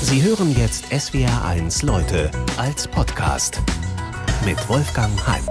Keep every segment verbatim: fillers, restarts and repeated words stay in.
Sie hören jetzt S W R eins Leute als Podcast mit Wolfgang Heim.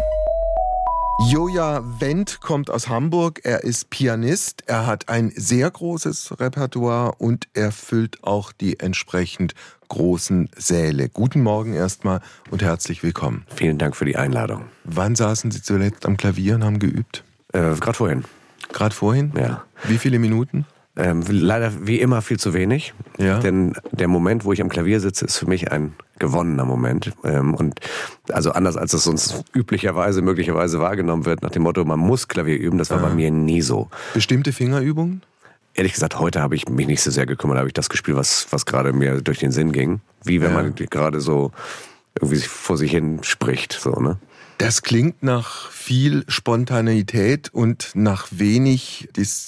Joja Wendt kommt aus Hamburg, er ist Pianist, er hat ein sehr großes Repertoire und er füllt auch die entsprechend großen Säle. Guten Morgen erstmal und herzlich willkommen. Vielen Dank für die Einladung. Wann saßen Sie zuletzt am Klavier und haben geübt? Äh, Gerade vorhin. Gerade vorhin? Ja. Wie viele Minuten? Ähm, leider wie immer viel zu wenig, ja. Denn der Moment, wo ich am Klavier sitze, ist für mich ein gewonnener Moment. Ähm, und also anders als es sonst üblicherweise, möglicherweise wahrgenommen wird, nach dem Motto, man muss Klavier üben, das war ah. bei mir nie so. Bestimmte Fingerübungen? Ehrlich gesagt, heute habe ich mich nicht so sehr gekümmert, habe ich das gespielt, was, was gerade mir durch den Sinn ging. Wie wenn ja. man gerade so irgendwie vor sich hin spricht, so, ne? Das klingt nach viel Spontaneität und nach wenig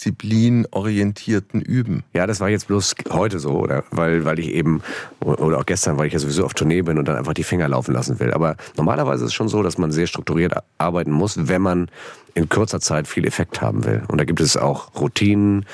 disziplinorientierten Üben. Ja, das war jetzt bloß heute so, oder? Weil, weil ich eben, oder auch gestern, weil ich ja sowieso auf Tournee bin und dann einfach die Finger laufen lassen will. Aber normalerweise ist es schon so, dass man sehr strukturiert arbeiten muss, wenn man in kurzer Zeit viel Effekt haben will. Und da gibt es auch Routinen,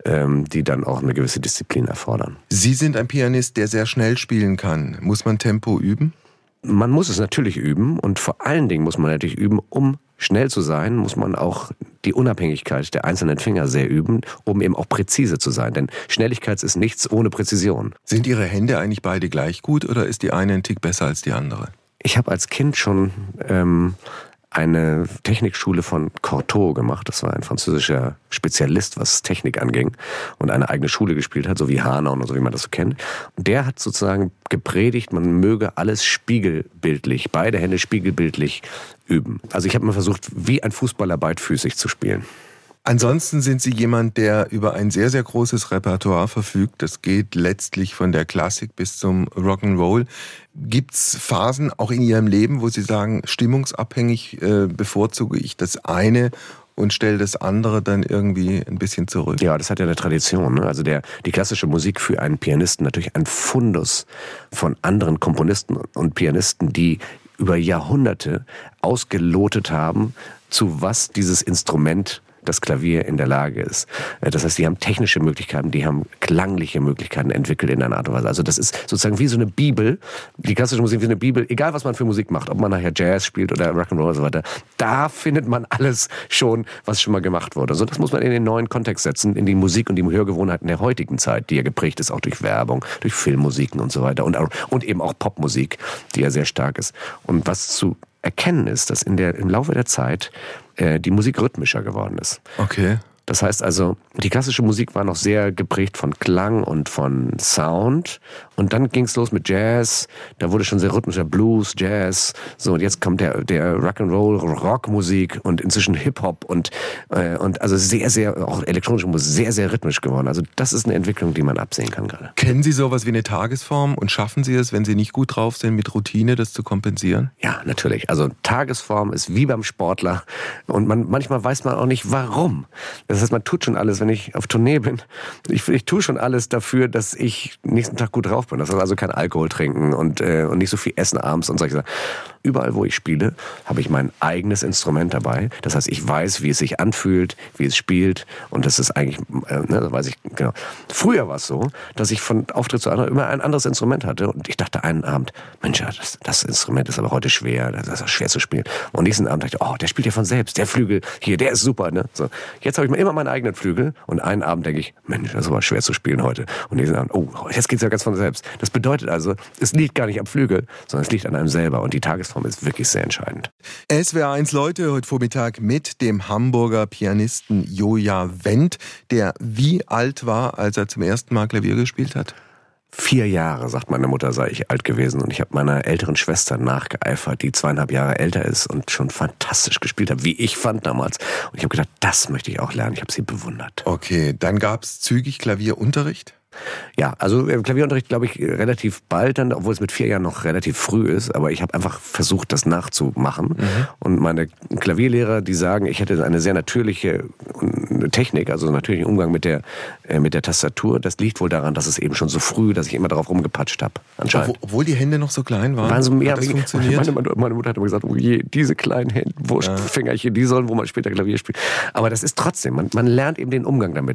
die dann auch eine gewisse Disziplin erfordern. Sie sind ein Pianist, der sehr schnell spielen kann. Muss man Tempo üben? Man muss es natürlich üben und vor allen Dingen muss man natürlich üben, um schnell zu sein, muss man auch die Unabhängigkeit der einzelnen Finger sehr üben, um eben auch präzise zu sein. Denn Schnelligkeit ist nichts ohne Präzision. Sind Ihre Hände eigentlich beide gleich gut oder ist die eine ein Tick besser als die andere? Ich habe als Kind schon ähm, eine Technikschule von Cortot gemacht. Das war ein französischer Spezialist, was Technik anging und eine eigene Schule gespielt hat, so wie Hahn und so, wie man das so kennt. Und der hat sozusagen gepredigt, man möge alles spiegelbildlich, beide Hände spiegelbildlich üben. Also ich habe mal versucht, wie ein Fußballer beidfüßig zu spielen. Ansonsten sind Sie jemand, der über ein sehr, sehr großes Repertoire verfügt. Das geht letztlich von der Klassik bis zum Rock'n'Roll. Gibt's Phasen auch in Ihrem Leben, wo Sie sagen, stimmungsabhängig äh, bevorzuge ich das eine und stelle das andere dann irgendwie ein bisschen zurück? Ja, das hat ja eine Tradition, ne? Also der, die klassische Musik für einen Pianisten natürlich ein Fundus von anderen Komponisten und Pianisten, die über Jahrhunderte ausgelotet haben, zu was dieses Instrument, das Klavier, in der Lage ist. Das heißt, die haben technische Möglichkeiten, die haben klangliche Möglichkeiten entwickelt in einer Art und Weise. Also das ist sozusagen wie so eine Bibel, die klassische Musik wie eine Bibel, egal was man für Musik macht, ob man nachher Jazz spielt oder Rock'n'Roll und so weiter, da findet man alles schon, was schon mal gemacht wurde. Also das muss man in den neuen Kontext setzen, in die Musik und die Hörgewohnheiten der heutigen Zeit, die ja geprägt ist auch durch Werbung, durch Filmmusiken und so weiter und, und eben auch Popmusik, die ja sehr stark ist. Und was zu erkennen ist, dass in der, im Laufe der Zeit äh, die Musik rhythmischer geworden ist. Okay. Das heißt also, die klassische Musik war noch sehr geprägt von Klang und von Sound. Und dann ging es los mit Jazz. Da wurde schon sehr rhythmischer Blues, Jazz. So, und jetzt kommt der, der Rock'n'Roll, Rockmusik und inzwischen Hip-Hop und, äh, und also sehr, sehr, auch elektronische Musik, sehr, sehr rhythmisch geworden. Also das ist eine Entwicklung, die man absehen kann gerade. Kennen Sie sowas wie eine Tagesform und schaffen Sie es, wenn Sie nicht gut drauf sind, mit Routine das zu kompensieren? Ja, natürlich. Also Tagesform ist wie beim Sportler und man, manchmal weiß man auch nicht, warum. Das heißt, man tut schon alles, wenn ich auf Tournee bin. Ich, ich tue schon alles dafür, dass ich nächsten Tag gut drauf bin. Das heißt also kein Alkohol trinken und, äh, und nicht so viel essen abends und solche Sachen. Überall, wo ich spiele, habe ich mein eigenes Instrument dabei. Das heißt, ich weiß, wie es sich anfühlt, wie es spielt und das ist eigentlich, äh, ne, das weiß ich genau. Früher war es so, dass ich von Auftritt zu anderen immer ein anderes Instrument hatte und ich dachte einen Abend, Mensch, das, das Instrument ist aber heute schwer, das ist schwer zu spielen. Und nächsten Abend dachte ich, oh, der spielt ja von selbst, der Flügel hier, der ist super, ne? So, jetzt habe ich mir immer meinen eigenen Flügel und einen Abend denke ich, Mensch, das ist aber schwer zu spielen heute. Und nächsten Abend, oh, jetzt geht's ja ganz von selbst. Das bedeutet also, es liegt gar nicht am Flügel, sondern es liegt an einem selber und die Tagesform ist wirklich sehr entscheidend. S W R eins Leute heute Vormittag mit dem Hamburger Pianisten Joja Wendt, der wie alt war, als er zum ersten Mal Klavier gespielt hat? Vier Jahre, sagt meine Mutter, sei ich alt gewesen. Und ich habe meiner älteren Schwester nachgeeifert, die zweieinhalb Jahre älter ist und schon fantastisch gespielt hat, wie ich fand damals. Und ich habe gedacht, das möchte ich auch lernen. Ich habe sie bewundert. Okay, dann gab es zügig Klavierunterricht? Ja, also Klavierunterricht glaube ich relativ bald dann, obwohl es mit vier Jahren noch relativ früh ist, aber ich habe einfach versucht, das nachzumachen. Mhm. Und meine Klavierlehrer, die sagen, ich hätte eine sehr natürliche Technik, also natürlichen Umgang mit der, mit der Tastatur. Das liegt wohl daran, dass es eben schon so früh, dass ich immer darauf rumgepatscht habe. Anscheinend. Obwohl die Hände noch so klein waren? waren so, ja, hat das funktioniert? Meine, meine Mutter hat immer gesagt, oh je, diese kleinen Hände, wo ja. Fingerchen, die sollen, wo man später Klavier spielt. Aber das ist trotzdem, man, man lernt eben den Umgang damit.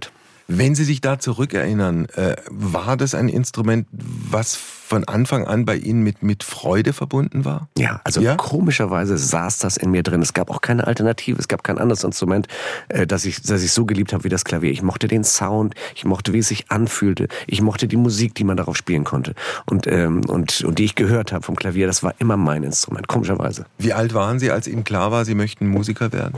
Wenn Sie sich da zurückerinnern, äh, war das ein Instrument, was von Anfang an bei Ihnen mit, mit Freude verbunden war? Ja, also ja? komischerweise saß das in mir drin. Es gab auch keine Alternative, es gab kein anderes Instrument, äh, das ich, das ich so geliebt habe wie das Klavier. Ich mochte den Sound, ich mochte, wie es sich anfühlte, ich mochte die Musik, die man darauf spielen konnte und, ähm, und, und die ich gehört habe vom Klavier. Das war immer mein Instrument, komischerweise. Wie alt waren Sie, als Ihnen klar war, Sie möchten Musiker werden?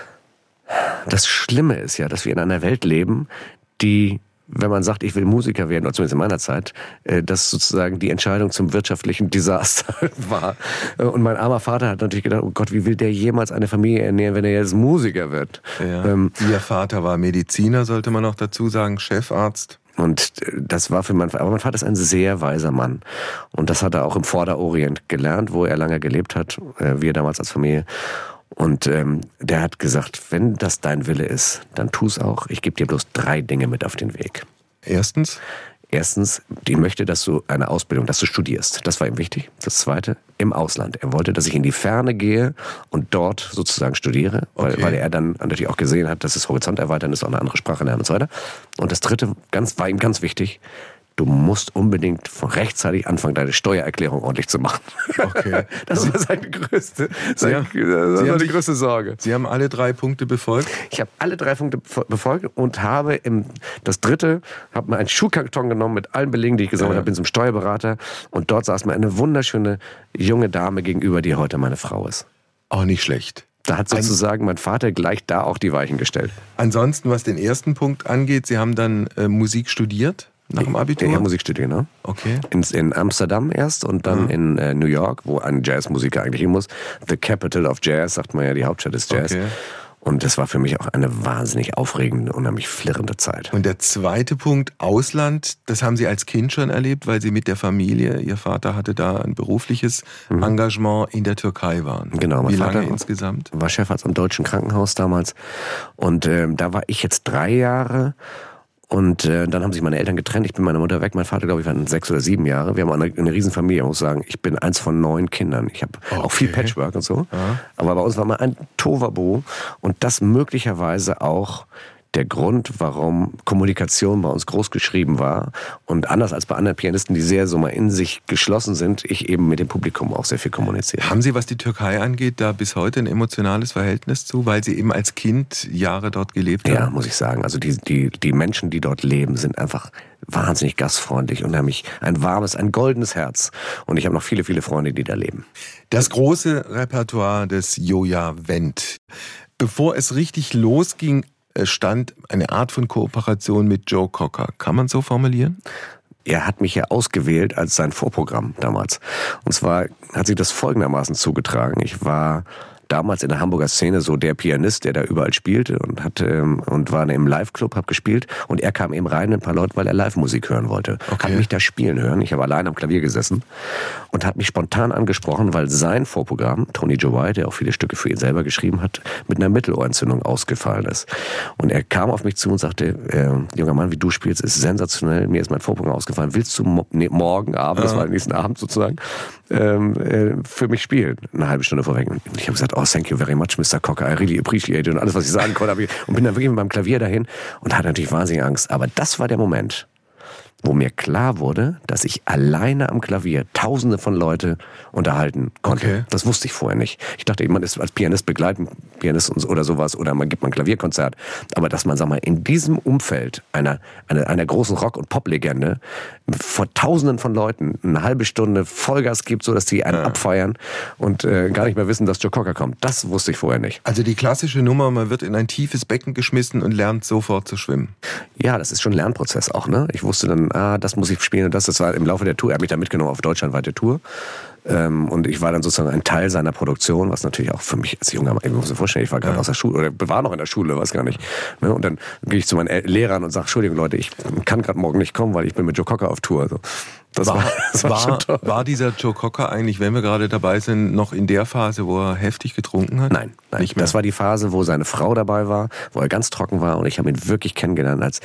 Das Schlimme ist ja, dass wir in einer Welt leben, die, wenn man sagt, ich will Musiker werden, oder zumindest in meiner Zeit, das sozusagen die Entscheidung zum wirtschaftlichen Desaster war. Und mein armer Vater hat natürlich gedacht, oh Gott, wie will der jemals eine Familie ernähren, wenn er jetzt Musiker wird? Ja. Ähm, Ihr Vater war Mediziner, sollte man noch dazu sagen, Chefarzt. Und das war für mein Vater, aber mein Vater ist ein sehr weiser Mann. Und das hat er auch im Vorderorient gelernt, wo er lange gelebt hat, wir damals als Familie. Und ähm, der hat gesagt, wenn das dein Wille ist, dann tu's auch. Ich gebe dir bloß drei Dinge mit auf den Weg. Erstens? Erstens, ich möchte, dass du eine Ausbildung, dass du studierst. Das war ihm wichtig. Das Zweite, im Ausland. Er wollte, dass ich in die Ferne gehe und dort sozusagen studiere, weil, okay. weil er dann natürlich auch gesehen hat, dass es Horizont erweitern ist, auch eine andere Sprache lernen und so weiter. Und das Dritte, ganz, war ihm ganz wichtig, du musst unbedingt rechtzeitig anfangen, deine Steuererklärung ordentlich zu machen. Okay. Das war seine größte, seine, Sie, das Sie war die die größte Sorge. Sie haben alle drei Punkte befolgt? Ich habe alle drei Punkte befolgt und habe im, das dritte, habe mir einen Schuhkarton genommen mit allen Belegen, die ich gesammelt ja. habe, bin zum Steuerberater und dort saß mir eine wunderschöne junge Dame gegenüber, die heute meine Frau ist. Auch nicht schlecht. Da hat sozusagen mein Vater gleich da auch die Weichen gestellt. Ansonsten, was den ersten Punkt angeht, Sie haben dann äh, Musik studiert? Nach dem Abitur? Ja, Musik studieren, ne? Okay. In, in Amsterdam erst und dann mhm. in äh, New York, wo ein Jazzmusiker eigentlich hin muss. The Capital of Jazz, sagt man ja, die Hauptstadt des Jazz. Okay. Und das war für mich auch eine wahnsinnig aufregende, unheimlich flirrende Zeit. Und der zweite Punkt, Ausland, das haben Sie als Kind schon erlebt, weil Sie mit der Familie, Ihr Vater hatte da ein berufliches mhm. Engagement in der Türkei waren. Genau. Mein Wie Vater lange insgesamt? War Chefarzt am Deutschen Krankenhaus damals. Und ähm, da war ich jetzt drei Jahre. Und äh, dann haben sich meine Eltern getrennt. Ich bin mit meiner Mutter weg. Mein Vater, glaube ich, war sechs oder sieben Jahre. Wir haben eine, eine Riesenfamilie. Ich muss sagen, ich bin eins von neun Kindern. Ich habe okay. auch viel Patchwork und so. Ja. Aber bei uns war mal ein Tohuwabohu. Und das möglicherweise auch der Grund, warum Kommunikation bei uns groß geschrieben war. Und anders als bei anderen Pianisten, die sehr so mal in sich geschlossen sind, ich eben mit dem Publikum auch sehr viel kommuniziere. Haben Sie, was die Türkei angeht, da bis heute ein emotionales Verhältnis zu, weil Sie eben als Kind Jahre dort gelebt haben? Ja, muss ich sagen. Also die, die, die Menschen, die dort leben, sind einfach wahnsinnig gastfreundlich und haben ein warmes, ein goldenes Herz. Und ich habe noch viele, viele Freunde, die da leben. Das große Repertoire des Joja Wendt. Bevor es richtig losging, stand eine Art von Kooperation mit Joe Cocker. Kann man so formulieren? Er hat mich ja ausgewählt als sein Vorprogramm damals. Und zwar hat sich das folgendermaßen zugetragen. Ich war damals in der Hamburger Szene so der Pianist, der da überall spielte und hat ähm, und war im Live-Club, hab gespielt und er kam eben rein mit ein paar Leuten, weil er Live-Musik hören wollte. Okay. Hat mich da spielen hören. Ich habe allein am Klavier gesessen und hat mich spontan angesprochen, weil sein Vorprogramm, Tony Joe White, der auch viele Stücke für ihn selber geschrieben hat, mit einer Mittelohrentzündung ausgefallen ist. Und er kam auf mich zu und sagte, äh, junger Mann, wie du spielst, ist sensationell. Mir ist mein Vorprogramm ausgefallen. Willst du mo- nee, morgen Abend, das war am nächsten Abend sozusagen, ähm, äh, für mich spielen? Eine halbe Stunde vorweg. Und ich habe gesagt, oh, thank you very much, Mister Cocker, I really appreciate it und alles, was ich sagen konnte. Ich, und bin dann wirklich mit meinem Klavier dahin und hatte natürlich wahnsinnig Angst. Aber das war der Moment, wo mir klar wurde, dass ich alleine am Klavier Tausende von Leute unterhalten konnte. Okay. Das wusste ich vorher nicht. Ich dachte, man ist als Pianist begleiten, Pianist oder sowas, oder man gibt mal ein Klavierkonzert. Aber dass man, sag mal, in diesem Umfeld einer, einer, einer großen Rock- und Pop-Legende vor Tausenden von Leuten eine halbe Stunde Vollgas gibt, so dass die einen ja. abfeiern und äh, gar nicht mehr wissen, dass Joe Cocker kommt. Das wusste ich vorher nicht. Also die klassische Nummer, man wird in ein tiefes Becken geschmissen und lernt sofort zu schwimmen. Ja, das ist schon ein Lernprozess auch, ne? Ich wusste dann, ah, das muss ich spielen und das. Das war im Laufe der Tour. Er hat mich da mitgenommen auf deutschlandweite Tour. Ähm, und ich war dann sozusagen ein Teil seiner Produktion, was natürlich auch für mich als junger Mann, ich muss mir vorstellen, ich war gerade ja. aus der Schule, oder war noch in der Schule, weiß gar nicht. Ne? Und dann gehe ich zu meinen Lehrern und sage, Entschuldigung Leute, ich kann gerade morgen nicht kommen, weil ich bin mit Joe Cocker auf Tour. So. Das war, war, das war, schon toll. War dieser Joe Cocker eigentlich, wenn wir gerade dabei sind, noch in der Phase, wo er heftig getrunken hat? Nein, nein. Nicht mehr. Das war die Phase, wo seine Frau dabei war, wo er ganz trocken war und ich habe ihn wirklich kennengelernt als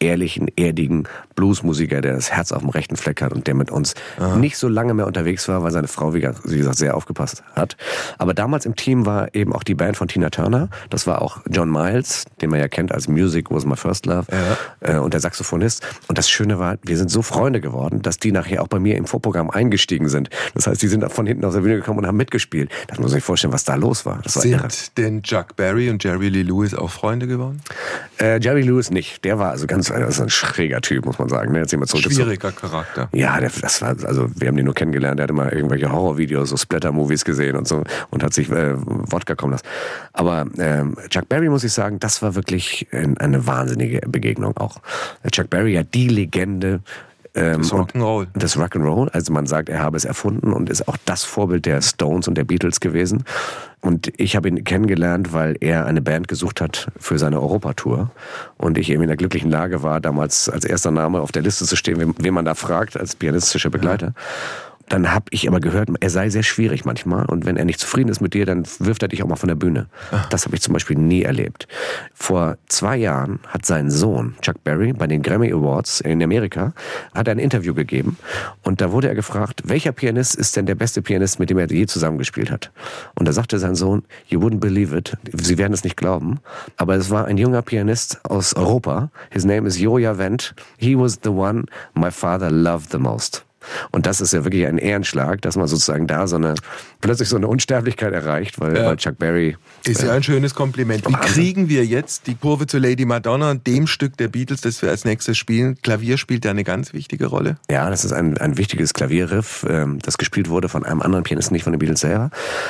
ehrlichen, erdigen Bluesmusiker, der das Herz auf dem rechten Fleck hat und der mit uns Aha. nicht so lange mehr unterwegs war, weil seine Frau, wie gesagt, sehr aufgepasst hat. Aber damals im Team war eben auch die Band von Tina Turner. Das war auch John Miles, den man ja kennt als Music Was My First Love, ja. und der Saxophonist. Und das Schöne war, wir sind so Freunde geworden, dass die nachher auch bei mir im Vorprogramm eingestiegen sind. Das heißt, die sind von hinten aus der Bühne gekommen und haben mitgespielt. Das muss man sich vorstellen, was da los war. Das war sind irre. denn Chuck Berry und Jerry Lee Lewis auch Freunde geworden? Äh, Jerry Lewis nicht. Der war also ganz, das ist ein schräger Typ, muss man sagen. Jetzt immer Schwieriger Charakter. Ja, der, das war, also wir haben den nur kennengelernt. Der hatte mal irgendwelche Horrorvideos, so Splatter-Movies gesehen und so und hat sich äh, Wodka kommen lassen. Aber ähm, Chuck Berry, muss ich sagen, das war wirklich eine wahnsinnige Begegnung auch. Chuck Berry, ja, die Legende Ähm, das Rock'n'Roll. Das Rock'n'Roll. Also man sagt, er habe es erfunden und ist auch das Vorbild der Stones und der Beatles gewesen. Und ich habe ihn kennengelernt, weil er eine Band gesucht hat für seine Europatour. Und ich eben in der glücklichen Lage war, damals als erster Name auf der Liste zu stehen, wen man da fragt, als pianistischer Begleiter. Ja. Dann habe ich aber gehört, er sei sehr schwierig manchmal. Und wenn er nicht zufrieden ist mit dir, dann wirft er dich auch mal von der Bühne. Ach. Das habe ich zum Beispiel nie erlebt. Vor zwei Jahren hat sein Sohn, Chuck Berry, bei den Grammy Awards in Amerika, hat er ein Interview gegeben. Und da wurde er gefragt, welcher Pianist ist denn der beste Pianist, mit dem er je zusammengespielt hat? Und da sagte sein Sohn, you wouldn't believe it. Sie werden es nicht glauben. Aber es war ein junger Pianist aus Europa. His name is Joja Wendt. He was the one my father loved the most. Und das ist ja wirklich ein Ehrenschlag, dass man sozusagen da so eine plötzlich so eine Unsterblichkeit erreicht, weil, ja. weil Chuck Berry... Ist ja ein schönes Kompliment. Wie kriegen wir jetzt die Kurve zu Lady Madonna, dem Stück der Beatles, das wir als nächstes spielen? Klavier spielt da eine ganz wichtige Rolle. Ja, das ist ein, ein wichtiges Klavierriff, das gespielt wurde von einem anderen Pianisten, nicht von den Beatles selber.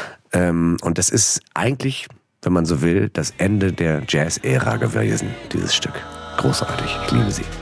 Und das ist eigentlich, wenn man so will, das Ende der Jazz-Ära gewesen, dieses Stück. Großartig, ich liebe sie.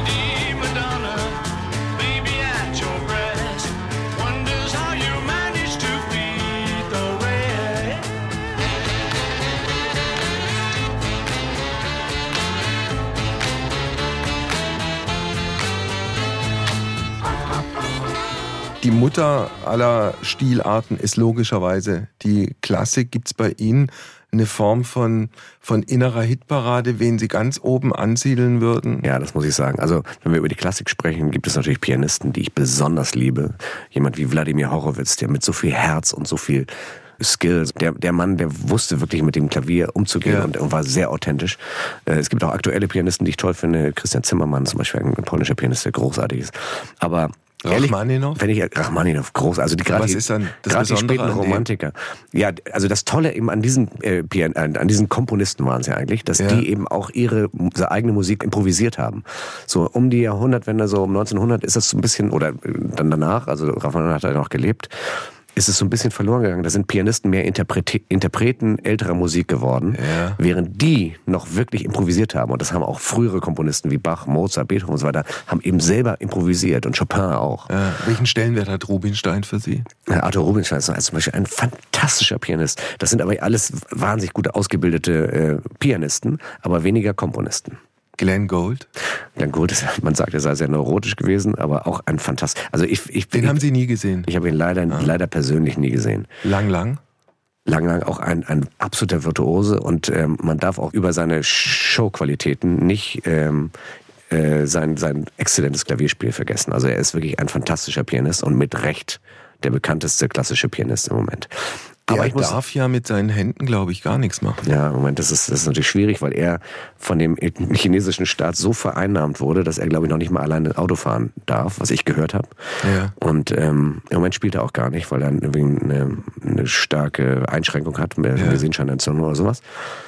Die Mutter aller Stilarten ist logischerweise die Klassik. Gibt es bei Ihnen eine Form von, von innerer Hitparade, wen Sie ganz oben ansiedeln würden? Ja, das muss ich sagen. Also, wenn wir über die Klassik sprechen, gibt es natürlich Pianisten, die ich besonders liebe. Jemand wie Wladimir Horowitz, der mit so viel Herz und so viel Skills. Der, der Mann, der wusste wirklich mit dem Klavier umzugehen, ja. und, und war sehr authentisch. Es gibt auch aktuelle Pianisten, die ich toll finde. Christian Zimmermann zum Beispiel, ein polnischer Pianist, der großartig ist. Aber Rachmaninow? Wenn ich, Rachmaninow, groß, also die gerade Was ist dann das gerade die Besondere späten Romantiker. Ja, also das Tolle eben an diesen, äh, an diesen Komponisten waren es ja eigentlich, dass ja. die eben auch ihre, ihre eigene Musik improvisiert haben. So um die Jahrhundertwende, so um neunzehnhundert ist das so ein bisschen, oder dann danach, also Rachmaninow hat ja noch gelebt, ist es so ein bisschen verloren gegangen. Da sind Pianisten mehr Interprete- Interpreten älterer Musik geworden, ja. während die noch wirklich improvisiert haben. Und das haben auch frühere Komponisten wie Bach, Mozart, Beethoven und so weiter, haben eben selber improvisiert und Chopin auch. Ja. Welchen Stellenwert hat Rubinstein für Sie? Ja, Arthur Rubinstein ist zum Beispiel ein fantastischer Pianist. Das sind aber alles wahnsinnig gut ausgebildete äh, Pianisten, aber weniger Komponisten. Glenn Gould? Glenn Gould ist, man sagt, er sei sehr neurotisch gewesen, aber auch ein Fantast. Also ich, ich, Den ich, haben Sie nie gesehen? Ich habe ihn leider, ah. leider persönlich nie gesehen. Lang, lang? Lang, lang auch ein, ein absoluter Virtuose und ähm, man darf auch über seine Showqualitäten nicht ähm, äh, sein, sein exzellentes Klavierspiel vergessen. Also er ist wirklich ein fantastischer Pianist und mit Recht der bekannteste klassische Pianist im Moment. Der Aber ich muss, darf ja mit seinen Händen, glaube ich, gar nichts machen. Ja, im Moment, das ist, das ist natürlich schwierig, weil er von dem chinesischen Staat so vereinnahmt wurde, dass er, glaube ich, noch nicht mal alleine Auto fahren darf, was ich gehört habe. Ja. Und ähm, im Moment spielt er auch gar nicht, weil er eine, eine starke Einschränkung hat, mehr ja. Sehenscheinentzündung oder sowas.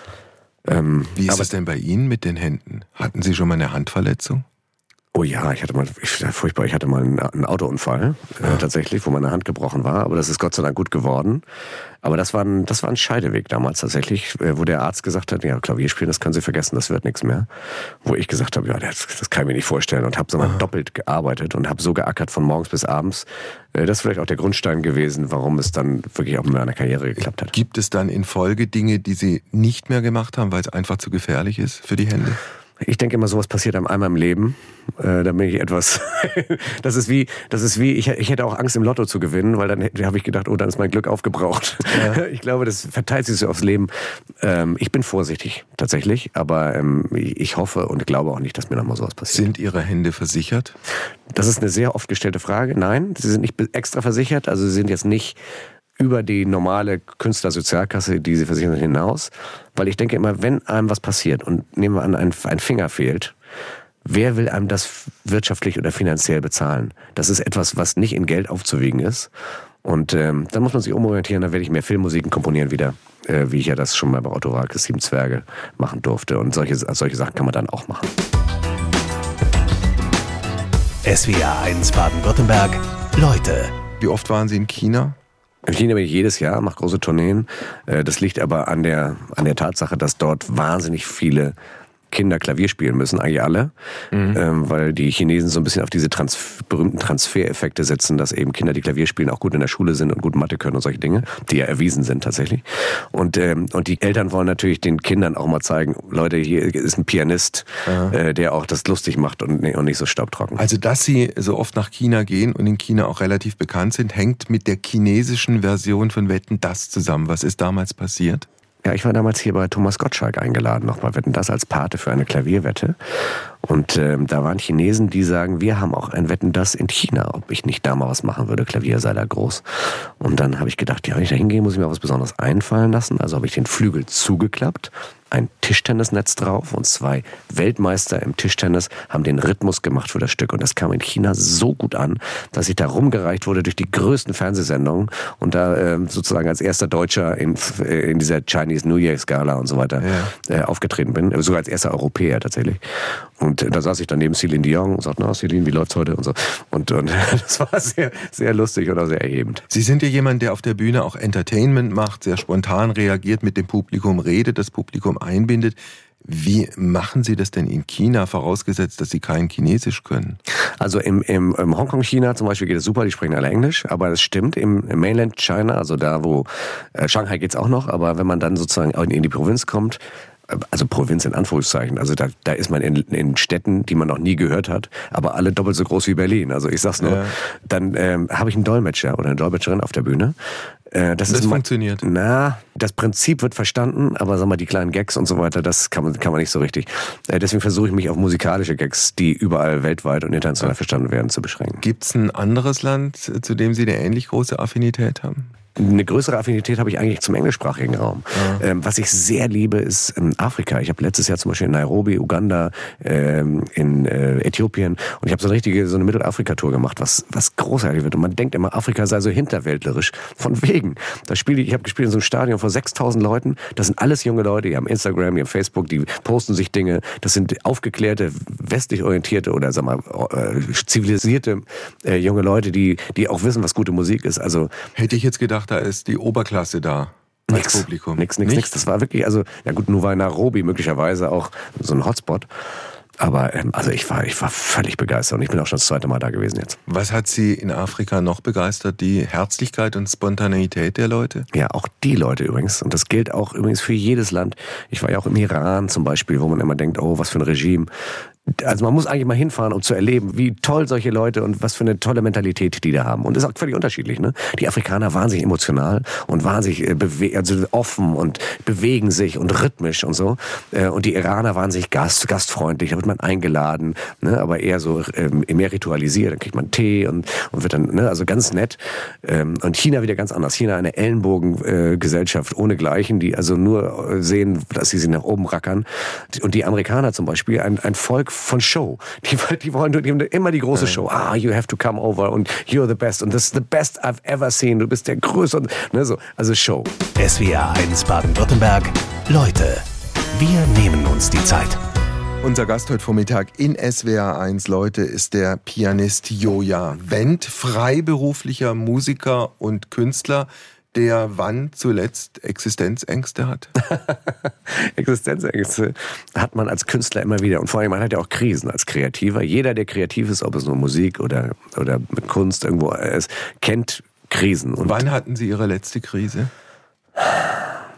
Ähm, Wie ist aber, es denn bei Ihnen mit den Händen? Hatten Sie schon mal eine Handverletzung? Oh ja, ich hatte mal, ich, furchtbar, ich hatte mal einen, einen Autounfall, ja. äh, tatsächlich, wo meine Hand gebrochen war, aber das ist Gott sei Dank gut geworden. Aber das war ein, das war ein Scheideweg damals tatsächlich, äh, wo der Arzt gesagt hat, ja, Klavierspielen, das können Sie vergessen, das wird nichts mehr. Wo ich gesagt habe, ja, das, das kann ich mir nicht vorstellen und habe so mal doppelt gearbeitet und habe so geackert von morgens bis abends. Äh, das ist vielleicht auch der Grundstein gewesen, warum es dann wirklich auch mit meiner Karriere geklappt hat. Gibt es dann in Folge Dinge, die Sie nicht mehr gemacht haben, weil es einfach zu gefährlich ist für die Hände? Ich denke immer, sowas passiert einem einmal im Leben. Äh, da bin ich etwas. das ist wie, das ist wie. Ich, ich hätte auch Angst, im Lotto zu gewinnen, weil dann habe ich gedacht, oh, dann ist mein Glück aufgebraucht. Ja. Ich glaube, das verteilt sich so aufs Leben. Ähm, ich bin vorsichtig tatsächlich, aber ähm, ich hoffe und glaube auch nicht, dass mir nochmal sowas passiert. Sind Ihre Hände versichert? Das ist eine sehr oft gestellte Frage. Nein, sie sind nicht extra versichert. Also sie sind jetzt nicht über die normale Künstlersozialkasse, die sie versichern, hinaus. Weil ich denke immer, wenn einem was passiert und nehmen wir an, ein, ein Finger fehlt, wer will einem das wirtschaftlich oder finanziell bezahlen? Das ist etwas, was nicht in Geld aufzuwiegen ist. Und ähm, dann muss man sich umorientieren, dann werde ich mehr Filmmusiken komponieren wieder, äh, wie ich ja das schon mal bei Otto Walkes Sieben Zwerge machen durfte. Und solche, solche Sachen kann man dann auch machen. S W R eins Baden-Württemberg, Leute. Wie oft waren Sie in China? In China bin ich jedes Jahr, mache große Tourneen. Das liegt aber an der, an der Tatsache, dass dort wahnsinnig viele Kinder Klavier spielen müssen, eigentlich alle, mhm. ähm, weil die Chinesen so ein bisschen auf diese Trans- berühmten Transfereffekte setzen, dass eben Kinder, die Klavier spielen, auch gut in der Schule sind und gut Mathe können und solche Dinge, die ja erwiesen sind tatsächlich. Und ähm, und die Eltern wollen natürlich den Kindern auch mal zeigen, Leute, hier ist ein Pianist, äh, der auch das lustig macht und, und nicht so staubtrocken. Also, dass Sie so oft nach China gehen und in China auch relativ bekannt sind, hängt mit der chinesischen Version von Wetten, dass zusammen. Was ist damals passiert? Ja, ich war damals hier bei Thomas Gottschalk eingeladen, noch bei Wetten, das als Pate für eine Klavierwette. Und ähm, da waren Chinesen, die sagen, wir haben auch ein Wetten, das in China, ob ich nicht da mal was machen würde, Klavier sei da groß. Und dann habe ich gedacht, ja, wenn ich da hingehe, muss ich mir was Besonderes einfallen lassen. Also habe ich den Flügel zugeklappt, ein Tischtennisnetz drauf und zwei Weltmeister im Tischtennis haben den Rhythmus gemacht für das Stück. Und das kam in China so gut an, dass ich da rumgereicht wurde durch die größten Fernsehsendungen und da äh, sozusagen als erster Deutscher in, in dieser Chinese New Year Gala und so weiter ja. äh, aufgetreten bin. Sogar als erster Europäer tatsächlich. Und äh, da saß ich dann neben Celine Dion und sagte, na Celine, wie läuft's heute? Und so. Und, und das war sehr, sehr lustig und auch sehr erhebend. Sie sind ja jemand, der auf der Bühne auch Entertainment macht, sehr spontan reagiert, mit dem Publikum redet, das Publikum einbindet. Wie machen Sie das denn in China, vorausgesetzt, dass Sie kein Chinesisch können? Also im, im, im Hongkong-China zum Beispiel geht es super, die sprechen alle Englisch, aber das stimmt, im, im Mainland China, also da wo, äh, Shanghai geht's auch noch, aber wenn man dann sozusagen in die Provinz kommt, also Provinz in Anführungszeichen, also da, da ist man in, in Städten, die man noch nie gehört hat, aber alle doppelt so groß wie Berlin. Also ich sag's nur, ja. dann ähm, habe ich einen Dolmetscher oder eine Dolmetscherin auf der Bühne. Äh, das das ist funktioniert? Na, das Prinzip wird verstanden, aber sag mal, die kleinen Gags und so weiter, das kann man, kann man nicht so richtig. Äh, deswegen versuche ich mich auf musikalische Gags, die überall weltweit und international ja. verstanden werden, zu beschränken. Gibt's ein anderes Land, zu dem Sie eine ähnlich große Affinität haben? Eine größere Affinität habe ich eigentlich zum englischsprachigen Raum. Ja. Ähm, was ich sehr liebe, ist ähm, Afrika. Ich habe letztes Jahr zum Beispiel in Nairobi, Uganda, ähm, in äh, Äthiopien und ich habe so eine richtige so eine Mittelafrika-Tour gemacht, was was großartig wird. Und man denkt immer, Afrika sei so hinterwäldlerisch. Von wegen. Da spiele ich, ich habe gespielt in so einem Stadion vor sechstausend Leuten. Das sind alles junge Leute, die haben Instagram, die haben Facebook, die posten sich Dinge. Das sind aufgeklärte, westlich orientierte oder sag mal äh, zivilisierte äh, junge Leute, die die auch wissen, was gute Musik ist. Also hätte ich jetzt gedacht, da ist die Oberklasse da. Nix, Publikum. Nix, nix, nix. Das war wirklich, also, ja gut, nur war Nairobi möglicherweise auch so ein Hotspot. Aber, ähm, also ich war, ich war völlig begeistert und ich bin auch schon das zweite Mal da gewesen jetzt. Was hat Sie in Afrika noch begeistert? Die Herzlichkeit und Spontaneität der Leute? Ja, auch die Leute übrigens. Und das gilt auch übrigens für jedes Land. Ich war ja auch im Iran zum Beispiel, wo man immer denkt, oh, was für ein Regime. Also man muss eigentlich mal hinfahren, um zu erleben, wie toll solche Leute und was für eine tolle Mentalität die da haben. Und das ist auch völlig unterschiedlich. Ne? Die Afrikaner wahnsinnig emotional und wahnsinnig bewe- also offen und bewegen sich und rhythmisch und so. Und die Iraner wahnsinnig gast, gastfreundlich, da wird man eingeladen, ne? Aber eher so ähm, mehr ritualisiert. Dann kriegt man Tee und, und wird dann, ne? Also ganz nett. Ähm, und China wieder ganz anders. China eine Ellenbogengesellschaft äh, ohnegleichen, die also nur sehen, dass sie sich nach oben rackern. Und die Amerikaner zum Beispiel, ein, ein Volk von Show. Die, die wollen die haben immer die große Show. Ah, you have to come over und you're the best und this is the best I've ever seen. Du bist der Größte. Und, ne, so. Also Show. S W R eins Baden-Württemberg. Leute, wir nehmen uns die Zeit. Unser Gast heute Vormittag in S W R eins, Leute, ist der Pianist Joja Wendt, freiberuflicher Musiker und Künstler, der wann zuletzt Existenzängste hat? Existenzängste hat man als Künstler immer wieder. Und vor allem, man hat ja auch Krisen als Kreativer. Jeder, der kreativ ist, ob es nur Musik oder, oder mit Kunst irgendwo ist, kennt Krisen. Und wann hatten Sie Ihre letzte Krise?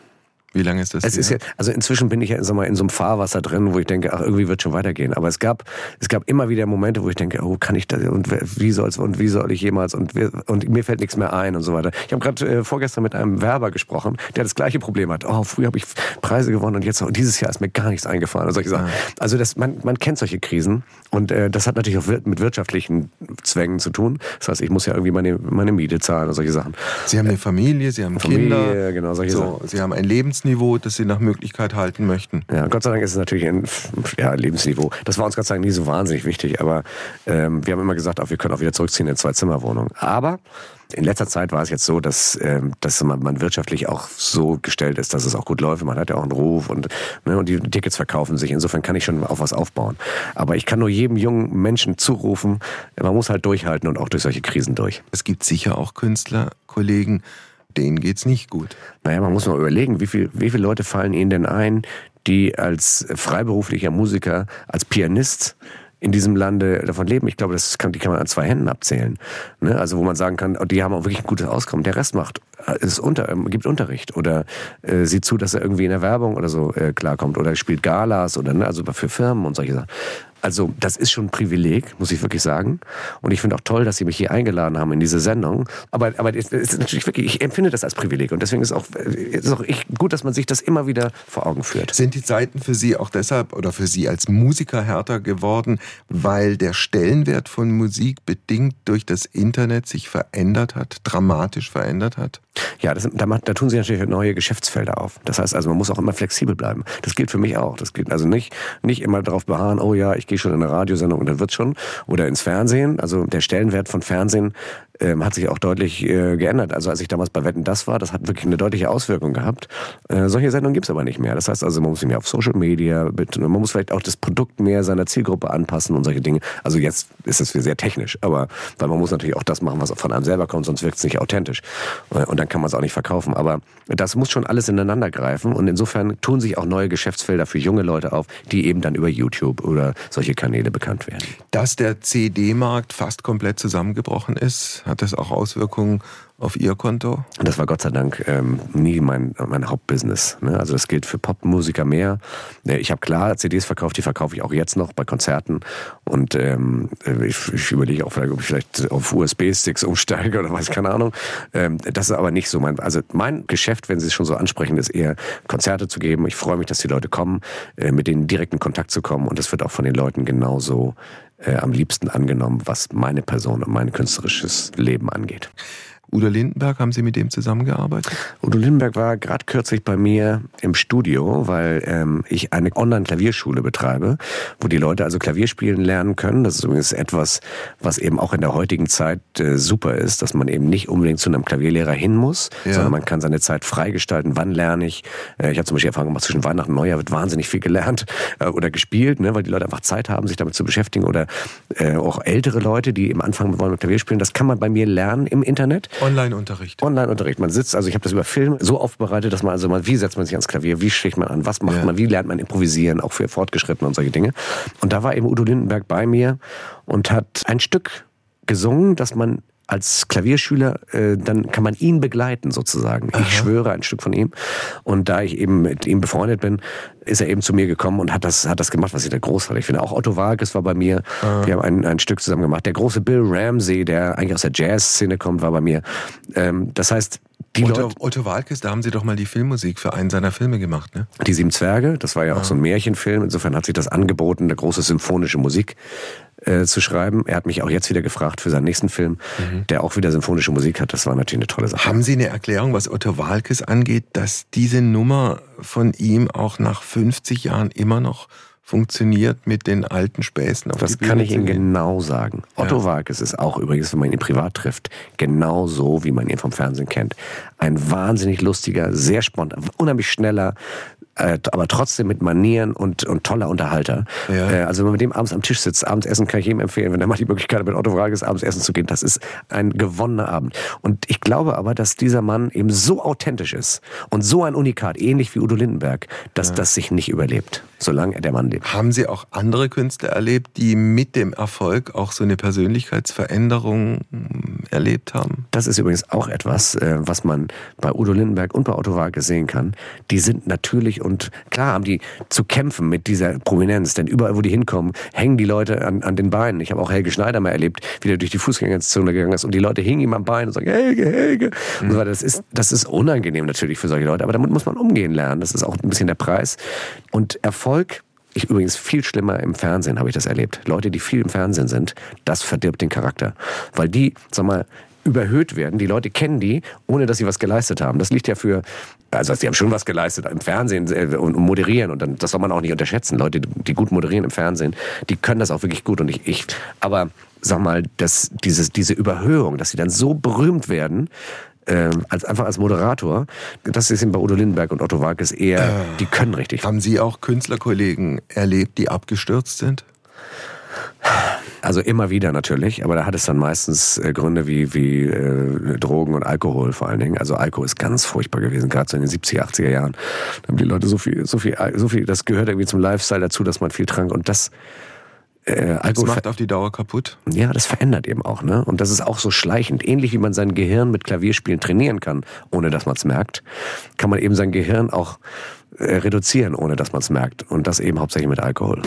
Wie lange ist das? Es ist ja, also inzwischen bin ich ja sag mal, in so einem Fahrwasser drin, wo ich denke, ach, irgendwie wird schon weitergehen. Aber es gab, es gab immer wieder Momente, wo ich denke, oh, kann ich das und wie soll's und wie soll ich jemals und, und mir fällt nichts mehr ein und so weiter. Ich habe gerade äh, vorgestern mit einem Werber gesprochen, der das gleiche Problem hat. Oh, früher habe ich Preise gewonnen und jetzt und dieses Jahr ist mir gar nichts eingefallen. Und solche Sachen. Also das, man, man kennt solche Krisen und äh, das hat natürlich auch mit wirtschaftlichen Zwängen zu tun. Das heißt, ich muss ja irgendwie meine, meine Miete zahlen und solche Sachen. Sie haben eine Familie, Sie haben Familie, Kinder, genau, solche so, Sachen. Sie haben ein Lebensniveau, das Sie nach Möglichkeit halten möchten. Ja, Gott sei Dank ist es natürlich ein ja, Lebensniveau. Das war uns Gott sei Dank nie so wahnsinnig wichtig, aber ähm, wir haben immer gesagt, auch wir können auch wieder zurückziehen in eine Zwei-Zimmer-Wohnung. Aber in letzter Zeit war es jetzt so, dass, ähm, dass man, man wirtschaftlich auch so gestellt ist, dass es auch gut läuft. Man hat ja auch einen Ruf und, ne, und die Tickets verkaufen sich. Insofern kann ich schon auf was aufbauen. Aber ich kann nur jedem jungen Menschen zurufen, man muss halt durchhalten und auch durch solche Krisen durch. Es gibt sicher auch Künstler, Kollegen, denen geht's nicht gut. Naja, man muss mal überlegen, wie viel, wie viele Leute fallen Ihnen denn ein, die als freiberuflicher Musiker, als Pianist in diesem Lande davon leben. Ich glaube, das kann, die kann man an zwei Händen abzählen. Ne? Also wo man sagen kann, die haben auch wirklich ein gutes Auskommen. Der Rest macht, ist unter, gibt Unterricht oder äh, sieht zu, dass er irgendwie in der Werbung oder so äh, klarkommt oder spielt Galas oder ne? Also für Firmen und solche Sachen. Also das ist schon ein Privileg, muss ich wirklich sagen. Und ich finde auch toll, dass Sie mich hier eingeladen haben in diese Sendung. Aber, aber es ist natürlich wirklich, ich empfinde das als Privileg. Und deswegen ist auch, ist auch gut, dass man sich das immer wieder vor Augen führt. Sind die Zeiten für Sie auch deshalb oder für Sie als Musiker härter geworden, weil der Stellenwert von Musik bedingt durch das Internet sich verändert hat, dramatisch verändert hat? Ja, das, da, da tun sich natürlich neue Geschäftsfelder auf. Das heißt also, man muss auch immer flexibel bleiben. Das gilt für mich auch. Das gilt also nicht, nicht immer darauf beharren, oh ja, ich gehe schon in eine Radiosendung und dann wird's schon. Oder ins Fernsehen. Also der Stellenwert von Fernsehen ähm, hat sich auch deutlich äh, geändert. Also als ich damals bei Wetten, das war, das hat wirklich eine deutliche Auswirkung gehabt. Äh, solche Sendungen gibt's aber nicht mehr. Das heißt also, man muss sich mehr auf Social Media, man muss vielleicht auch das Produkt mehr seiner Zielgruppe anpassen und solche Dinge. Also jetzt ist es sehr technisch, aber weil man muss natürlich auch das machen, was von einem selber kommt, sonst wirkt's nicht authentisch. Und dann kann man es auch nicht verkaufen. Aber das muss schon alles ineinander greifen und insofern tun sich auch neue Geschäftsfelder für junge Leute auf, die eben dann über YouTube oder solche Kanäle bekannt werden. Dass der C D-Markt fast komplett zusammengebrochen ist, hat das auch Auswirkungen auf Ihr Konto? Das war Gott sei Dank ähm, nie mein, mein Hauptbusiness. Ne? Also das gilt für Popmusiker mehr. Ich habe klar C Ds verkauft, die verkaufe ich auch jetzt noch bei Konzerten. Und ähm, ich, ich überlege auch vielleicht, ob ich vielleicht auf U S B-Sticks umsteige oder weiß, keine Ahnung. Ähm, das ist aber nicht so mein, also mein Geschäft, wenn Sie es schon so ansprechen, ist eher Konzerte zu geben. Ich freue mich, dass die Leute kommen, äh, mit denen direkt in Kontakt zu kommen. Und das wird auch von den Leuten genauso äh, am liebsten angenommen, was meine Person und mein künstlerisches Leben angeht. Udo Lindenberg, haben Sie mit dem zusammengearbeitet? Udo Lindenberg war gerade kürzlich bei mir im Studio, weil ähm, ich eine Online-Klavierschule betreibe, wo die Leute also Klavier spielen lernen können. Das ist übrigens etwas, was eben auch in der heutigen Zeit äh, super ist, dass man eben nicht unbedingt zu einem Klavierlehrer hin muss, ja. sondern man kann seine Zeit freigestalten. Wann lerne ich? Äh, ich habe zum Beispiel Erfahrung gemacht, zwischen Weihnachten und Neujahr wird wahnsinnig viel gelernt äh, oder gespielt, ne, weil die Leute einfach Zeit haben, sich damit zu beschäftigen. Oder äh, auch ältere Leute, die eben anfangen wollen mit Klavier spielen. Das kann man bei mir lernen im Internet. Online-Unterricht. Online-Unterricht. Man sitzt, also ich habe das über Film so aufbereitet, dass man also mal, wie setzt man sich ans Klavier, wie schlägt man an, was macht ja. man, wie lernt man improvisieren, auch für Fortgeschrittene und solche Dinge. Und da war eben Udo Lindenberg bei mir und hat ein Stück gesungen, das man als Klavierschüler, äh, dann kann man ihn begleiten sozusagen. Aha. Ich schwöre, ein Stück von ihm. Und da ich eben mit ihm befreundet bin, ist er eben zu mir gekommen und hat das, hat das gemacht, was ich da großartig finde. Auch Otto Walkes war bei mir. Aha. Wir haben ein, ein Stück zusammen gemacht. Der große Bill Ramsey, der eigentlich aus der Jazz-Szene kommt, war bei mir. Ähm, das heißt, die Otto, Leute, Otto Walkes, da haben Sie doch mal die Filmmusik für einen seiner Filme gemacht, ne? Die Sieben Zwerge, das war ja auch ja. so ein Märchenfilm. Insofern hat sich das angeboten, eine große symphonische Musik äh, zu schreiben. Er hat mich auch jetzt wieder gefragt für seinen nächsten Film, mhm. der auch wieder symphonische Musik hat. Das war natürlich eine tolle Sache. Haben Sie eine Erklärung, was Otto Walkes angeht, dass diese Nummer von ihm auch nach fünfzig Jahren immer noch funktioniert mit den alten Späßen auf Das die Bühne kann ich Ihnen zu gehen? genau sagen. Otto Ja. Walkes ist auch übrigens, wenn man ihn privat trifft, genau so, wie man ihn vom Fernsehen kennt. Ein wahnsinnig lustiger, sehr spontan, unheimlich schneller, äh, aber trotzdem mit Manieren und, und toller Unterhalter. Ja. Äh, also wenn man mit dem abends am Tisch sitzt, abends essen, kann ich jedem empfehlen, wenn er mal die Möglichkeit hat, mit Otto Walkes abends essen zu gehen. Das ist ein gewonnener Abend. Und ich glaube aber, dass dieser Mann eben so authentisch ist und so ein Unikat, ähnlich wie Udo Lindenberg, dass ja. das sich nicht überlebt, solange der Mann lebt. Haben Sie auch andere Künstler erlebt, die mit dem Erfolg auch so eine Persönlichkeitsveränderung erlebt haben? Das ist übrigens auch etwas, was man bei Udo Lindenberg und bei Otto Waalkes sehen kann. Die sind natürlich und klar haben die zu kämpfen mit dieser Prominenz, denn überall, wo die hinkommen, hängen die Leute an, an den Beinen. Ich habe auch Helge Schneider mal erlebt, wie der durch die Fußgängerzone gegangen ist und die Leute hingen ihm am Bein und sagen, Helge, Helge. Mhm. Und so weiter. Das ist, das ist unangenehm natürlich für solche Leute, aber damit muss man umgehen lernen. Das ist auch ein bisschen der Preis. Und Erfolg, ich übrigens viel schlimmer im Fernsehen habe ich das erlebt. Leute, die viel im Fernsehen sind, das verdirbt den Charakter. Weil die, sag mal, überhöht werden. Die Leute kennen die, ohne dass sie was geleistet haben. Das liegt ja für, also sie haben schon was geleistet im Fernsehen und moderieren und dann, das soll man auch nicht unterschätzen. Leute, die gut moderieren im Fernsehen, die können das auch wirklich gut und ich, ich aber sag mal, dass dieses, diese Überhöhung, dass sie dann so berühmt werden, Ähm, als einfach als Moderator, das ist eben bei Udo Lindenberg und Otto Waalkes eher, äh, die können richtig. Haben Sie auch Künstlerkollegen erlebt, die abgestürzt sind? Also immer wieder natürlich, aber da hat es dann meistens äh, Gründe wie, wie äh, Drogen und Alkohol vor allen Dingen. Also Alkohol ist ganz furchtbar gewesen, gerade so in den siebziger, achtziger Jahren. Da haben die Leute so viel, so viel, so viel, das gehört irgendwie zum Lifestyle dazu, dass man viel trank und das Äh, das macht auf die Dauer kaputt. Ja, das verändert eben auch, ne? Und das ist auch so schleichend. Ähnlich wie man sein Gehirn mit Klavierspielen trainieren kann, ohne dass man es merkt, kann man eben sein Gehirn auch äh, reduzieren, ohne dass man es merkt. Und das eben hauptsächlich mit Alkohol.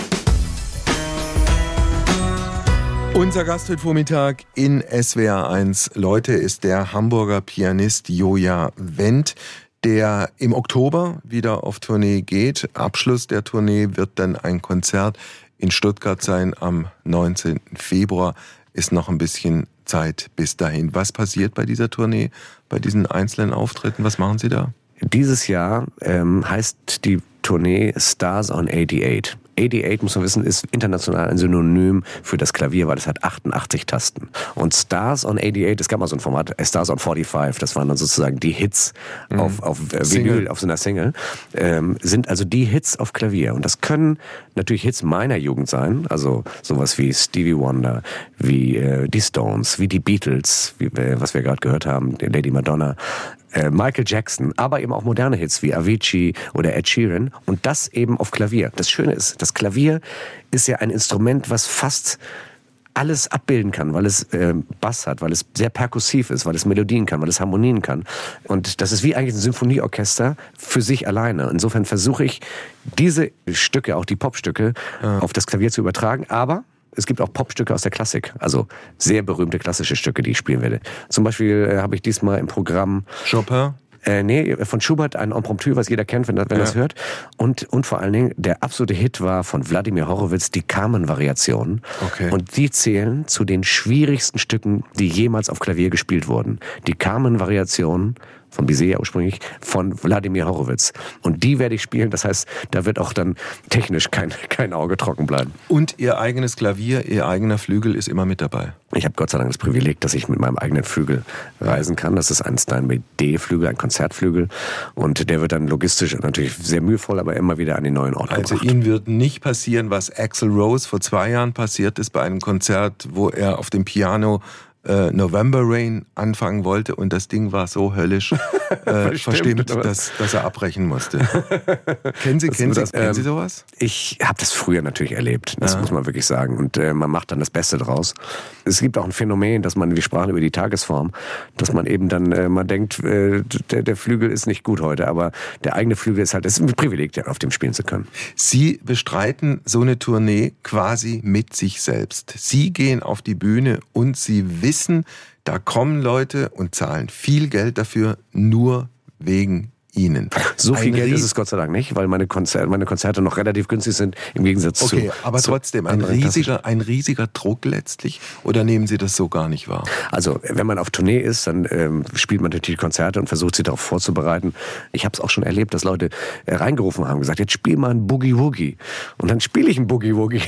Unser Gast heute Vormittag in S W R eins Leute ist der Hamburger Pianist Joja Wendt, der im Oktober wieder auf Tournee geht. Abschluss der Tournee wird dann ein Konzert in Stuttgart sein am neunzehnten Februar. Ist noch ein bisschen Zeit bis dahin. Was passiert bei dieser Tournee, bei diesen einzelnen Auftritten? Was machen Sie da? Dieses Jahr ähm, heißt die Tournee Stars on achtundachtzig. achtundachtzig, muss man wissen, ist international ein Synonym für das Klavier, weil es hat achtundachtzig Tasten. Und Stars on achtundachtzig, es gab mal so ein Format, Stars on fünfundvierzig, das waren dann sozusagen die Hits mhm. auf, auf Vinyl, auf so einer Single, ähm, sind also die Hits auf Klavier. Und das können natürlich Hits meiner Jugend sein, also sowas wie Stevie Wonder, wie äh, die Stones, wie die Beatles, wie, äh, was wir gerade gehört haben, Lady Madonna, äh, Michael Jackson, aber eben auch moderne Hits wie Avicii oder Ed Sheeran und das eben auf Klavier. Das Schöne ist, das Klavier ist ja ein Instrument, was fast alles abbilden kann, weil es äh, Bass hat, weil es sehr perkussiv ist, weil es Melodien kann, weil es Harmonien kann. Und das ist wie eigentlich ein Symphonieorchester für sich alleine. Insofern versuche ich, diese Stücke, auch die Popstücke, ja. auf das Klavier zu übertragen, aber es gibt auch Popstücke aus der Klassik, also sehr berühmte klassische Stücke, die ich spielen werde. Zum Beispiel äh, habe ich diesmal im Programm Chopin? Äh, nee, von Schubert, ein Impromptu, was jeder kennt, wenn das, wenn ja. das hört. Und, und vor allen Dingen, der absolute Hit war von Wladimir Horowitz, die Carmen-Variationen. Okay. Und die zählen zu den schwierigsten Stücken, die jemals auf Klavier gespielt wurden. Die Carmen-Variationen von Bizet ursprünglich, von Wladimir Horowitz. Und die werde ich spielen, das heißt, da wird auch dann technisch kein, kein Auge trocken bleiben. Und Ihr eigenes Klavier, Ihr eigener Flügel ist immer mit dabei? Ich habe Gott sei Dank das Privileg, dass ich mit meinem eigenen Flügel reisen kann. Das ist ein Steinway D-Flügel, ein Konzertflügel. Und der wird dann logistisch natürlich sehr mühevoll, aber immer wieder an den neuen Ort also gebracht. Also Ihnen wird nicht passieren, was Axl Rose vor zwei Jahren passiert ist bei einem Konzert, wo er auf dem Piano Äh, November Rain anfangen wollte und das Ding war so höllisch äh, verstimmt, dass, dass er abbrechen musste. kennen Sie, kennen Sie, das, kennen Sie sowas? Ich habe das früher natürlich erlebt, das ja. muss man wirklich sagen. Und äh, man macht dann das Beste draus. Es gibt auch ein Phänomen, dass man, wir sprachen über die Tagesform, dass man eben dann, äh, man denkt, äh, der, der Flügel ist nicht gut heute, aber der eigene Flügel ist halt, das ist ein Privileg, auf dem spielen zu können. Sie bestreiten so eine Tournee quasi mit sich selbst. Sie gehen auf die Bühne und Sie wissen, wissen, da kommen Leute und zahlen viel Geld dafür, nur wegen Ihnen. So viel ein Geld Ries- ist es Gott sei Dank nicht, weil meine Konzerte, meine Konzerte noch relativ günstig sind, im Gegensatz okay, zu... Okay, aber zu trotzdem, ein riesiger, ein riesiger Druck letztlich, oder nehmen Sie das so gar nicht wahr? Also, wenn man auf Tournee ist, dann ähm, spielt man natürlich Konzerte und versucht, sie darauf vorzubereiten. Ich habe es auch schon erlebt, dass Leute äh, reingerufen haben, gesagt, jetzt spiel mal ein Boogie-Woogie. Und dann spiele ich ein Boogie-Woogie,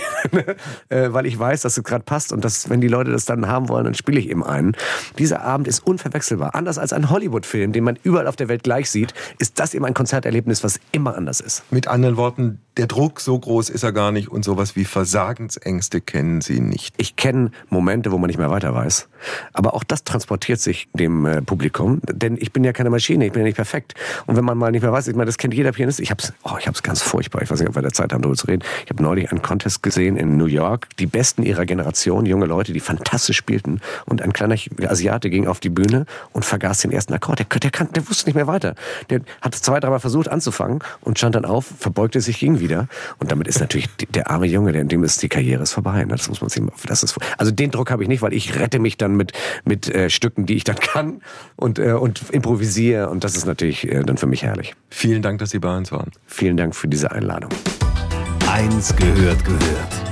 äh, weil ich weiß, dass es gerade passt und dass, wenn die Leute das dann haben wollen, dann spiele ich eben einen. Dieser Abend ist unverwechselbar. Anders als ein Hollywood-Film, den man überall auf der Welt gleich sieht, ist das eben ein Konzerterlebnis, was immer anders ist. Mit anderen Worten, der Druck, so groß ist er gar nicht und sowas wie Versagensängste kennen Sie nicht. Ich kenne Momente, wo man nicht mehr weiter weiß. Aber auch das transportiert sich dem äh, Publikum. Denn ich bin ja keine Maschine, ich bin ja nicht perfekt. Und wenn man mal nicht mehr weiß, ich meine, das kennt jeder Pianist. Ich hab's, oh, ich hab's ganz furchtbar. Ich weiß nicht, ob wir da Zeit haben, darüber zu reden. Ich habe neulich einen Contest gesehen in New York. Die Besten ihrer Generation, junge Leute, die fantastisch spielten. Und ein kleiner Asiate ging auf die Bühne und vergaß den ersten Akkord. Der, der, kann, der wusste nicht mehr weiter. Der hat zwei, dreimal versucht anzufangen und stand dann auf, verbeugte sich, ging wieder. Und damit ist natürlich der arme Junge, der in dem ist, die Karriere ist vorbei. Das muss man sehen. Das ist, also den Druck habe ich nicht, weil ich rette mich dann mit, mit äh, Stücken, die ich dann kann und, äh, und improvisiere. Und das ist natürlich äh, dann für mich herrlich. Vielen Dank, dass Sie bei uns waren. Vielen Dank für diese Einladung. Eins gehört gehört.